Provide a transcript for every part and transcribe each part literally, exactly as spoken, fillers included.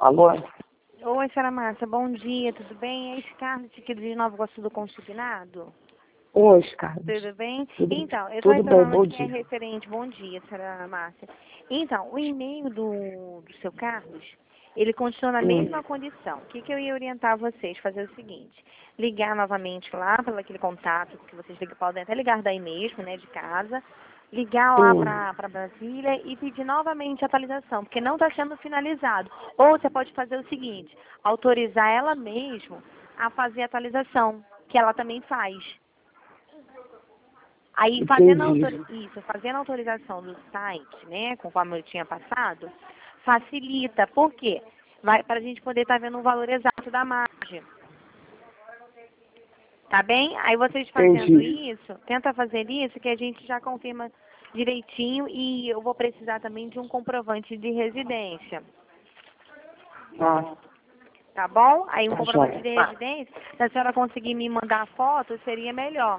Alô? Oi, senhora Márcia, bom dia, tudo bem? É Scarlett aqui de Nova Iguaçu do Consignado. Oi, Scarlett. Tudo bem? Tudo, Então, eu estou tudo bem, retornando bom aqui é dia. referente, bom dia, senhora Márcia. Então, o e-mail do, do seu Carlos, ele continua na Hum. mesma condição. O que, que eu ia orientar vocês? Fazer o seguinte, ligar novamente lá, pelo aquele contato que vocês ligam, podem até ligar daí mesmo, né, de casa, ligar lá Hum. para Brasília e pedir novamente a atualização, porque não está sendo finalizado. Ou você pode fazer o seguinte, autorizar ela mesmo a fazer a atualização, que ela também faz. Aí, fazendo a, Entendi. autori isso, fazendo a autorização do site, né, conforme eu tinha passado, facilita. Por quê? Vai para a gente poder estar vendo o valor exato da margem. Tá bem? Aí vocês fazendo Entendi. isso, tenta fazer isso, que a gente já confirma direitinho e eu vou precisar também de um comprovante de residência. Ah, Tá bom? Aí um tá comprovante joia. de residência, se a senhora conseguir me mandar a foto, seria melhor.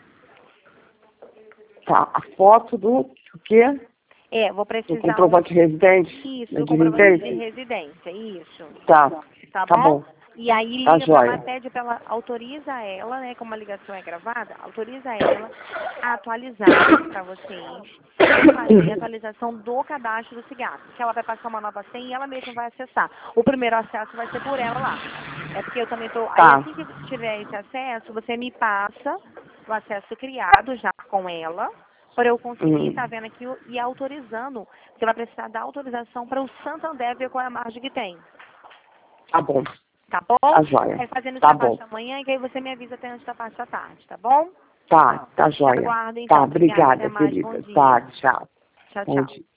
Tá, a foto do o quê? É, vou Do precisar um, comprovante de residente? isso, Da do de comprovante de residência? residência, isso. Tá, Tá tá bom? bom. E aí Tá liga pra ela, joia. pede pra ela, autoriza ela, né, como a ligação é gravada, autoriza ela a atualizar pra vocês e fazer a atualização do cadastro do cigarro. Que ela vai passar uma nova senha e ela mesma vai acessar. O primeiro acesso vai ser por ela lá. É porque eu também tô. Aí Tá. assim que tiver esse acesso, você me passa o acesso criado já com ela, para eu conseguir Hum. estar vendo aqui e autorizando. Você vai precisar da autorização para o Santander ver qual é a margem que tem. Tá bom. Tá bom? Tá joia. É fazendo isso Tá da parte bom. da manhã e que aí você me avisa até antes da parte da tarde, tá bom? Tá, tá Te joia. aguardo Tá, então. Obrigada. Até obrigada, mais. Bom querida. dia. Tá, tchau. Tchau, Bom tchau. dia.